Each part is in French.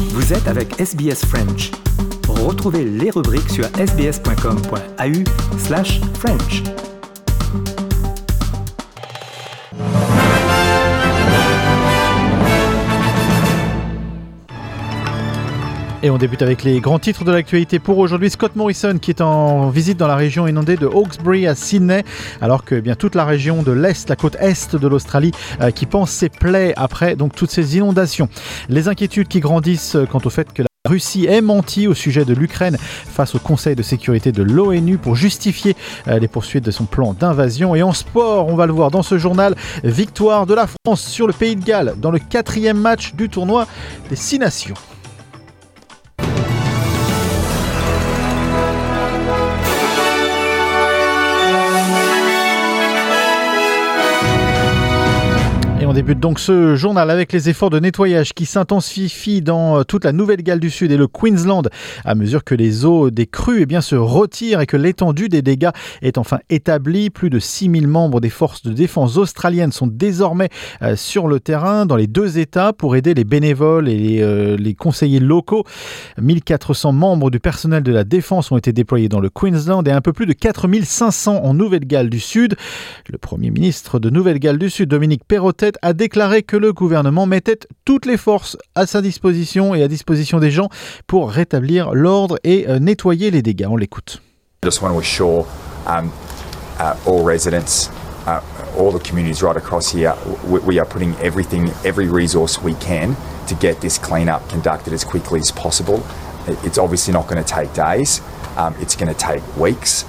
Vous êtes avec SBS French. Retrouvez les rubriques sur sbs.com.au/French. Et on débute avec les grands titres de l'actualité pour aujourd'hui. Scott Morrison qui est en visite dans la région inondée de Hawkesbury à Sydney, alors que bien toute la région de l'Est, la côte Est de l'Australie, qui pense ses plaies après donc toutes ces inondations. Les inquiétudes qui grandissent quant au fait que la Russie ait menti au sujet de l'Ukraine face au Conseil de sécurité de l'ONU pour justifier les poursuites de son plan d'invasion. Et en sport, on va le voir dans ce journal, victoire de la France sur le Pays de Galles dans le 4e match du tournoi des 6 nations. On débute donc ce journal avec les efforts de nettoyage qui s'intensifient dans toute la Nouvelle-Galles du Sud et le Queensland à mesure que les eaux des crues se retirent et que l'étendue des dégâts est enfin établie. Plus de 6000 membres des forces de défense australiennes sont désormais sur le terrain dans les 2 États pour aider les bénévoles et les conseillers locaux. 1400 membres du personnel de la défense ont été déployés dans le Queensland et un peu plus de 4500 en Nouvelle-Galles du Sud. Le Premier ministre de Nouvelle-Galles du Sud, Dominic Perrottet, a déclaré que le gouvernement mettait toutes les forces à sa disposition et à disposition des gens pour rétablir l'ordre et nettoyer les dégâts. On l'écoute. I just want to assure all residents, all the communities right across here, we are putting every resource we can to get this clean-up conducted as quickly as possible. It's obviously not going to take days, it's going to take weeks,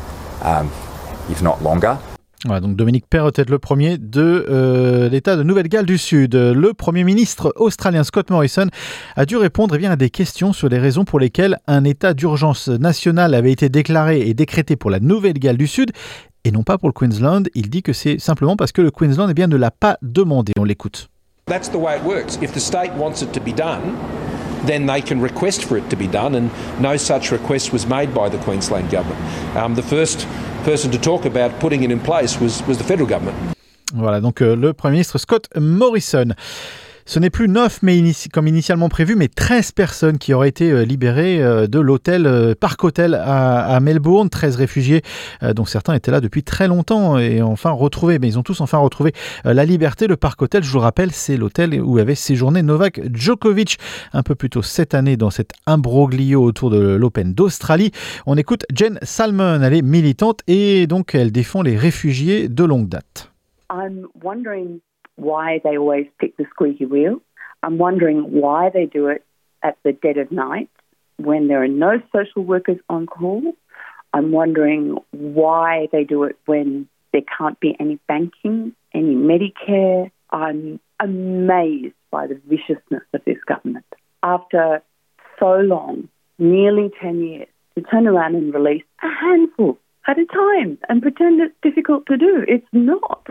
if not longer. Voilà, donc Dominic Perrottet, le premier de l'État de Nouvelle-Galles du Sud. Le Premier ministre australien Scott Morrison a dû répondre à des questions sur les raisons pour lesquelles un état d'urgence national avait été déclaré et décrété pour la Nouvelle-Galles du Sud et non pas pour le Queensland. Il dit que c'est simplement parce que le Queensland ne l'a pas demandé. On l'écoute. That's the way it works. If the state wants it to be done, then they can request for it to be done, and no such request was made by the Queensland government. The first person to talk about putting it in place was the federal government. Voilà, donc le Premier ministre Scott Morrison. Ce n'est plus 9, comme initialement prévu, mais 13 personnes qui auraient été libérées de l'hôtel Park Hotel à Melbourne. 13 réfugiés, dont certains étaient là depuis très longtemps et enfin retrouvés. Mais ils ont tous enfin retrouvé la liberté. Le Park Hotel, je vous rappelle, c'est l'hôtel où avait séjourné Novak Djokovic un peu plus tôt cette année dans cet imbroglio autour de l'Open d'Australie. On écoute Jen Salmon, elle est militante et donc elle défend les réfugiés de longue date. I'm wondering why they always pick the squeaky wheel. I'm wondering why they do it at the dead of night when there are no social workers on call. I'm wondering why they do it when there can't be any banking, any Medicare. I'm amazed by the viciousness of this government. After so long, nearly 10 years, to turn around and release a handful at a time and pretend it's difficult to do. It's not.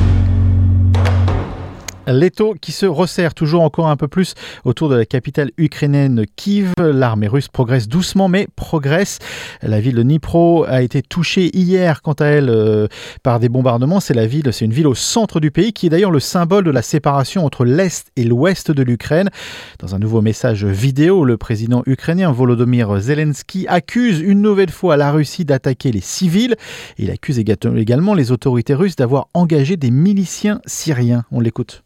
L'étau qui se resserre toujours encore un peu plus autour de la capitale ukrainienne Kiev. L'armée russe progresse doucement mais progresse. La ville de Dnipro a été touchée hier quant à elle par des bombardements. C'est une ville au centre du pays qui est d'ailleurs le symbole de la séparation entre l'Est et l'Ouest de l'Ukraine. Dans un nouveau message vidéo, le président ukrainien Volodymyr Zelensky accuse une nouvelle fois la Russie d'attaquer les civils. Il accuse également les autorités russes d'avoir engagé des miliciens syriens. On l'écoute.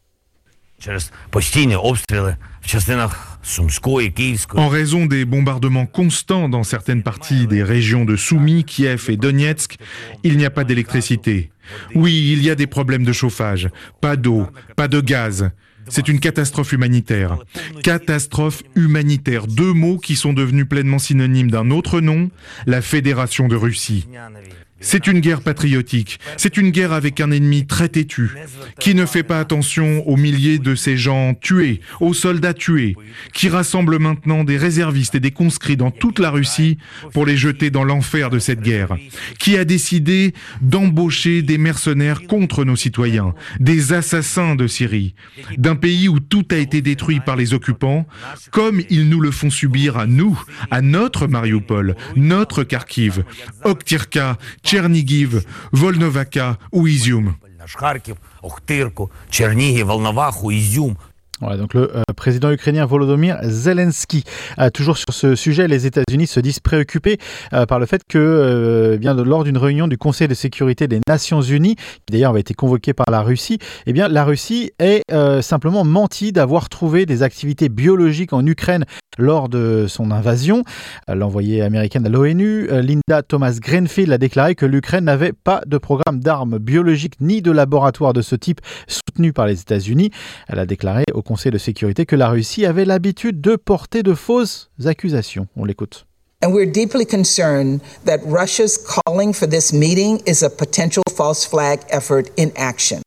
En raison des bombardements constants dans certaines parties des régions de Soumy, Kiev et Donetsk, il n'y a pas d'électricité. Oui, il y a des problèmes de chauffage, pas d'eau, pas de gaz. C'est une catastrophe humanitaire. Catastrophe humanitaire, 2 mots qui sont devenus pleinement synonymes d'un autre nom, la Fédération de Russie. C'est une guerre patriotique, c'est une guerre avec un ennemi très têtu, qui ne fait pas attention aux milliers de ces gens tués, aux soldats tués, qui rassemble maintenant des réservistes et des conscrits dans toute la Russie pour les jeter dans l'enfer de cette guerre, qui a décidé d'embaucher des mercenaires contre nos citoyens, des assassins de Syrie, d'un pays où tout a été détruit par les occupants, comme ils nous le font subir à nous, à notre Mariupol, notre Kharkiv, Okhtyrka, Tchernigiv, Volnovakha ou Izium. Voilà, donc le président ukrainien Volodymyr Zelensky. Toujours sur ce sujet, les États-Unis se disent préoccupés par le fait que lors d'une réunion du Conseil de sécurité des Nations Unies, qui d'ailleurs avait été convoquée par la Russie, la Russie ait simplement menti d'avoir trouvé des activités biologiques en Ukraine lors de son invasion. L'envoyée américaine à l'ONU, Linda Thomas-Greenfield, a déclaré que l'Ukraine n'avait pas de programme d'armes biologiques ni de laboratoire de ce type soutenu par les États-Unis. Elle a déclaré au Conseil de sécurité que la Russie avait l'habitude de porter de fausses accusations. On l'écoute. And we're deeply concerned that Russia's calling for this meeting is a potential false flag effort in action.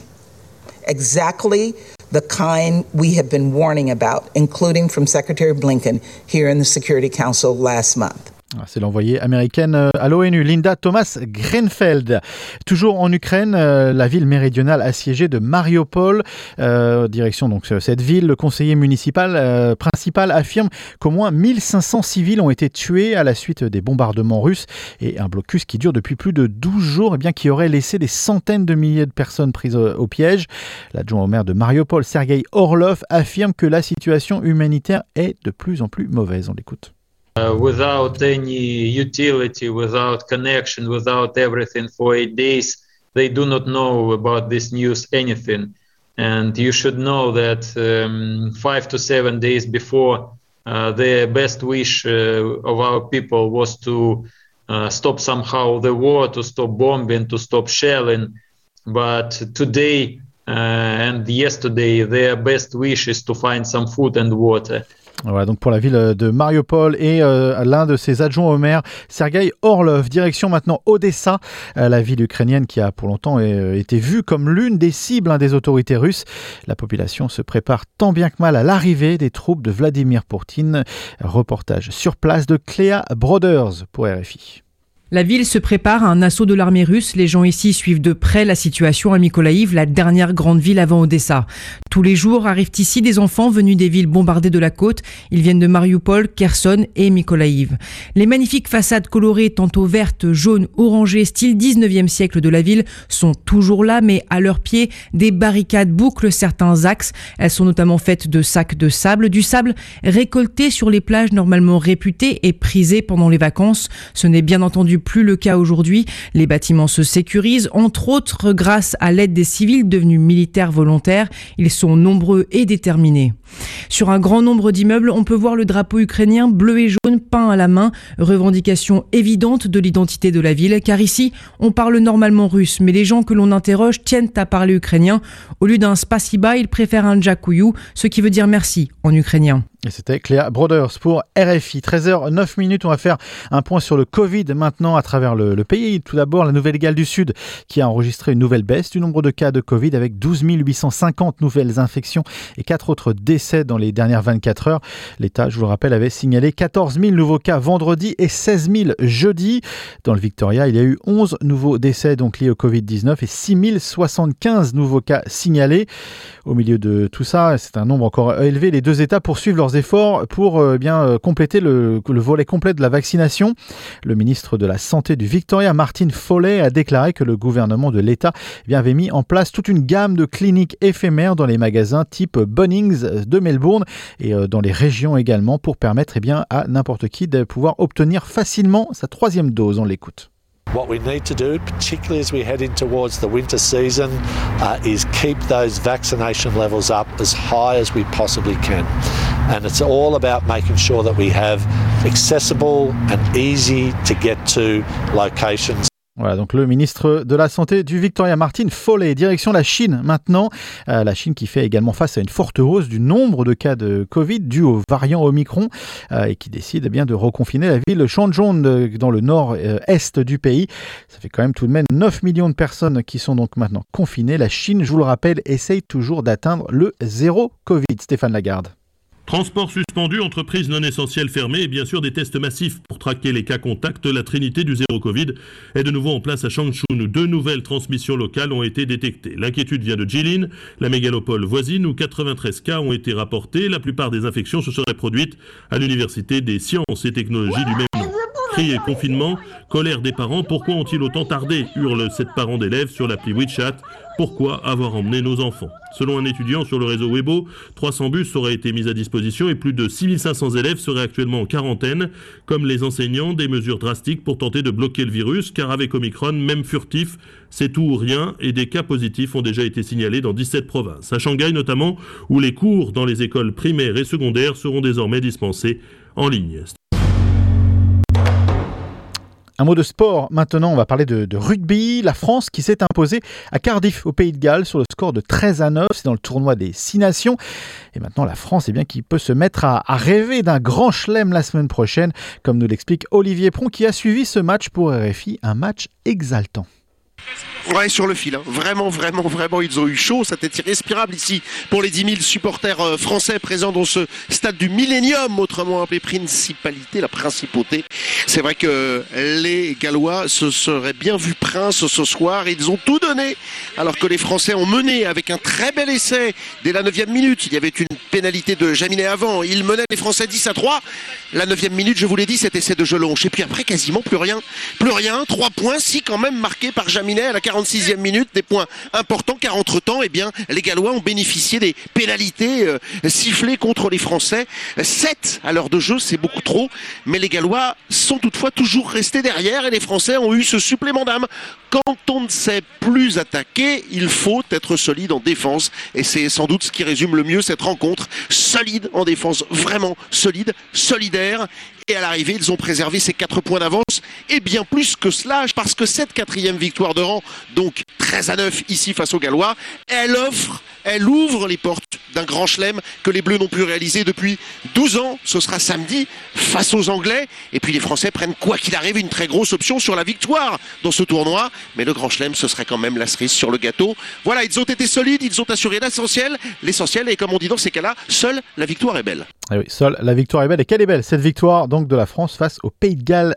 Exactly the kind we have been warning about, including from Secretary Blinken here in the Security Council last month. C'est l'envoyée américaine à l'ONU, Linda Thomas-Greenfield. Toujours en Ukraine, la ville méridionale assiégée de Mariupol. Direction donc cette ville, le conseiller municipal principal affirme qu'au moins 1500 civils ont été tués à la suite des bombardements russes et un blocus qui dure depuis plus de 12 jours qui aurait laissé des centaines de milliers de personnes prises au piège. L'adjoint au maire de Mariupol, Sergei Orlov, affirme que la situation humanitaire est de plus en plus mauvaise. On l'écoute. Without any utility, without connection, without everything for 8 days, they do not know about this news anything. And you should know that 5 to 7 days before, the best wish of our people was to stop somehow the war, to stop bombing, to stop shelling. But today and yesterday, their best wish is to find some food and water. Voilà, donc pour la ville de Mariupol et l'un de ses adjoints au maire, Sergei Orlov. Direction maintenant Odessa, la ville ukrainienne qui a pour longtemps été vue comme l'une des cibles des autorités russes. La population se prépare tant bien que mal à l'arrivée des troupes de Vladimir Poutine. Reportage sur place de Cléa Broders pour RFI. La ville se prépare à un assaut de l'armée russe. Les gens ici suivent de près la situation à Mykolaïv, la dernière grande ville avant Odessa. Tous les jours arrivent ici des enfants venus des villes bombardées de la côte. Ils viennent de Mariupol, Kherson et Mykolaïv. Les magnifiques façades colorées, tantôt vertes, jaunes, orangées, style 19e siècle de la ville, sont toujours là, mais à leurs pieds, des barricades bouclent certains axes. Elles sont notamment faites de sacs de sable, du sable récolté sur les plages normalement réputées et prisées pendant les vacances. Ce n'est bien entendu plus le cas aujourd'hui. Les bâtiments se sécurisent, entre autres grâce à l'aide des civils devenus militaires volontaires. Ils sont nombreux et déterminés. Sur un grand nombre d'immeubles, on peut voir le drapeau ukrainien bleu et jaune peint à la main, revendication évidente de l'identité de la ville, car ici, on parle normalement russe, mais les gens que l'on interroge tiennent à parler ukrainien. Au lieu d'un spasiba, ils préfèrent un djakuyu, ce qui veut dire merci en ukrainien. Et c'était Cléa Broders pour RFI. 13h09, on va faire un point sur le Covid maintenant à travers le pays. Tout d'abord, la Nouvelle-Galles du Sud qui a enregistré une nouvelle baisse du nombre de cas de Covid avec 12 850 nouvelles infections et 4 autres décès dans les dernières 24 heures. L'État, je vous le rappelle, avait signalé 14 000 nouveaux cas vendredi et 16 000 jeudi. Dans le Victoria, il y a eu 11 nouveaux décès donc liés au Covid-19 et 6 075 nouveaux cas signalés. Au milieu de tout ça, c'est un nombre encore élevé. Les deux États poursuivent leurs efforts pour compléter le volet complet de la vaccination. Le ministre de la Santé du Victoria, Martin Foley, a déclaré que le gouvernement de l'État avait mis en place toute une gamme de cliniques éphémères dans les magasins type Bunnings de Melbourne et dans les régions également pour permettre à n'importe qui de pouvoir obtenir facilement sa 3e dose. On l'écoute. What we need to do, particularly as we head in towards the winter season, is keep those vaccination levels up as high as we possibly can. And it's all about making sure that we have accessible and easy to get to locations. Voilà, donc le ministre de la Santé du Victoria, Martin Foley. Direction la Chine maintenant. La Chine qui fait également face à une forte hausse du nombre de cas de Covid dû au variant Omicron et qui décide de reconfiner la ville de Shenzhen dans le nord-est du pays. Ça fait quand même tout de même 9 millions de personnes qui sont donc maintenant confinées. La Chine, je vous le rappelle, essaye toujours d'atteindre le zéro Covid. Stéphane Lagarde. Transport suspendu, entreprises non essentielles fermées et bien sûr des tests massifs pour traquer les cas contacts. La trinité du zéro Covid est de nouveau en place à Changchun. 2 nouvelles transmissions locales ont été détectées. L'inquiétude vient de Jilin, la mégalopole voisine, où 93 cas ont été rapportés. La plupart des infections se seraient produites à l'Université des sciences et technologies du même nom. Rentrée et confinement, colère des parents. Pourquoi ont-ils autant tardé ? Hurlent 7 parents d'élèves sur l'appli WeChat. Pourquoi avoir emmené nos enfants ? Selon un étudiant sur le réseau Weibo, 300 bus auraient été mis à disposition et plus de 6500 élèves seraient actuellement en quarantaine. Comme les enseignants, des mesures drastiques pour tenter de bloquer le virus, car avec Omicron, même furtif, c'est tout ou rien et des cas positifs ont déjà été signalés dans 17 provinces. À Shanghai notamment, où les cours dans les écoles primaires et secondaires seront désormais dispensés en ligne. Un mot de sport, maintenant on va parler de rugby. La France qui s'est imposée à Cardiff au Pays de Galles sur le score de 13-9, c'est dans le tournoi des 6 nations. Et maintenant la France qui peut se mettre à rêver d'un grand chelem la semaine prochaine, comme nous l'explique Olivier Pron qui a suivi ce match pour RFI, un match exaltant. Ouais, sur le fil, hein. Vraiment, ils ont eu chaud. C'était irrespirable ici pour les 10 000 supporters français présents dans ce stade du Millennium, autrement appelé Principalité, la Principauté. C'est vrai que les Gallois se seraient bien vus princes ce soir. Ils ont tout donné, alors que les Français ont mené avec un très bel essai dès la 9e minute. Il y avait une pénalité de Jaminet avant. Ils menaient les Français 10-3. La 9e minute, je vous l'ai dit, cet essai de Jelonche. Et puis après, quasiment plus rien. 3 points, si quand même marqués par Jaminet à la 46e minute, des points importants car entre-temps, les Gallois ont bénéficié des pénalités sifflées contre les Français. 7 à l'heure de jeu, c'est beaucoup trop, mais les Gallois sont toutefois toujours restés derrière et les Français ont eu ce supplément d'âme. Quand on ne sait plus attaquer, il faut être solide en défense et c'est sans doute ce qui résume le mieux cette rencontre. Solide en défense, vraiment solide, solidaire. Et à l'arrivée, ils ont préservé ces 4 points d'avance et bien plus que cela, parce que cette 4e victoire de rang, donc 13-9 ici face aux Gallois, elle ouvre les portes d'un grand chelem que les Bleus n'ont pu réaliser depuis 12 ans. Ce sera samedi face aux Anglais. Et puis les Français prennent quoi qu'il arrive une très grosse option sur la victoire dans ce tournoi. Mais le grand chelem, ce serait quand même la cerise sur le gâteau. Voilà, ils ont été solides, ils ont assuré l'essentiel. L'essentiel, et comme on dit dans ces cas-là, seule la victoire est belle. Et oui, seule la victoire est belle. Et quelle est belle cette victoire donc de la France face au Pays de Galles.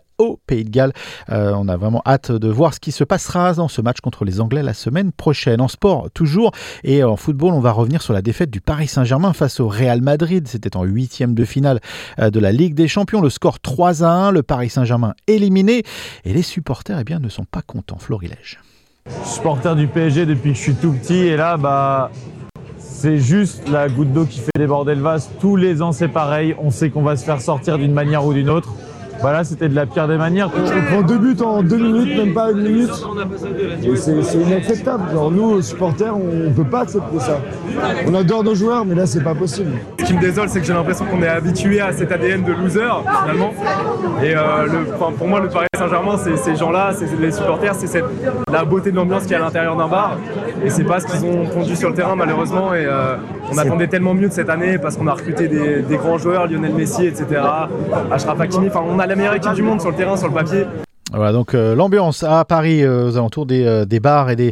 On a vraiment hâte de voir ce qui se passera dans ce match contre les Anglais la semaine prochaine. En sport, toujours, et en football, on va revenir sur la défaite du Paris Saint-Germain face au Real Madrid. C'était en 8e de finale de la Ligue des Champions. Le score 3-1, le Paris Saint-Germain éliminé. Et les supporters ne sont pas contents. Florilège. Je suis supporter du PSG depuis que je suis tout petit et là, c'est juste la goutte d'eau qui fait déborder le vase. Tous les ans, c'est pareil. On sait qu'on va se faire sortir d'une manière ou d'une autre. Là, c'était de la pire des manières. On prend 2 buts en 2 minutes, même pas 1 minute. Et c'est inacceptable. Nous, supporters, on ne peut pas accepter ça. On adore nos joueurs, mais là, c'est pas possible. Ce qui me désole, c'est que j'ai l'impression qu'on est habitué à cet ADN de loser, finalement. Et pour moi, le Paris Saint-Germain, c'est ces gens-là, c'est les supporters, c'est la beauté de l'ambiance qu'il y a à l'intérieur d'un bar. Et c'est pas ce qu'ils ont pondu sur le terrain, malheureusement. Et on attendait tellement mieux de cette année parce qu'on a recruté des grands joueurs, Lionel Messi, etc. Achraf Hakimi. On a la meilleure équipe du monde sur le terrain, sur le papier. Voilà, donc l'ambiance à Paris aux alentours des bars et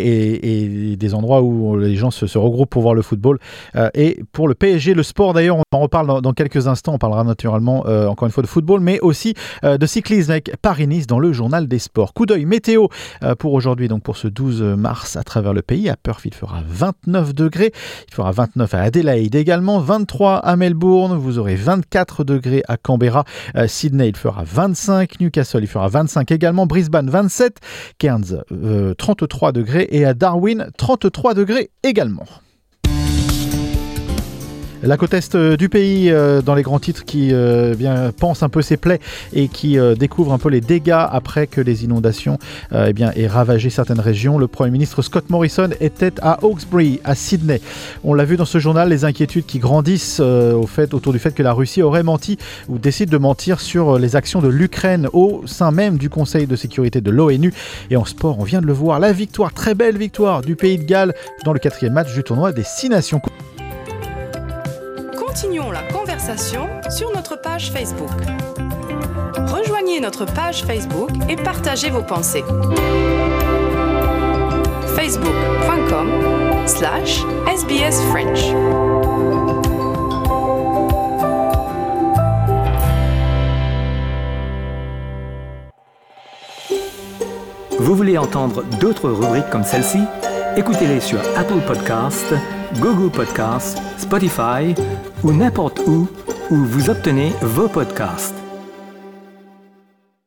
des endroits où les gens se regroupent pour voir le football. Et pour le PSG, le sport d'ailleurs, on en reparle dans quelques instants. On parlera naturellement encore une fois de football, mais aussi de cyclisme avec Paris-Nice dans le journal des sports. Coup d'œil météo pour aujourd'hui, donc pour ce 12 mars à travers le pays. À Perth, il fera 29 degrés. Il fera 29 à Adélaïde également, 23 à Melbourne. Vous aurez 24 degrés à Canberra. Sydney, il fera 25. Newcastle, il fera 25 également, Brisbane 27, Cairns 33 degrés et à Darwin 33 degrés également. La côte est du pays, dans les grands titres qui pensent un peu ses plaies et qui découvrent un peu les dégâts après que les inondations aient ravagé certaines régions. Le Premier ministre Scott Morrison était à Hawkesbury, à Sydney. On l'a vu dans ce journal, les inquiétudes qui grandissent autour du fait que la Russie aurait menti ou décide de mentir sur les actions de l'Ukraine au sein même du Conseil de sécurité de l'ONU. Et en sport, on vient de le voir, la victoire, très belle victoire du Pays de Galles dans le 4e match du tournoi des 6 nations. Continuons la conversation sur notre page Facebook. Rejoignez notre page Facebook et partagez vos pensées. facebook.com/SBS French. Vous voulez entendre d'autres rubriques comme celle-ci ? Écoutez-les sur Apple Podcasts, Google Podcasts, Spotify ou n'importe où vous obtenez vos podcasts.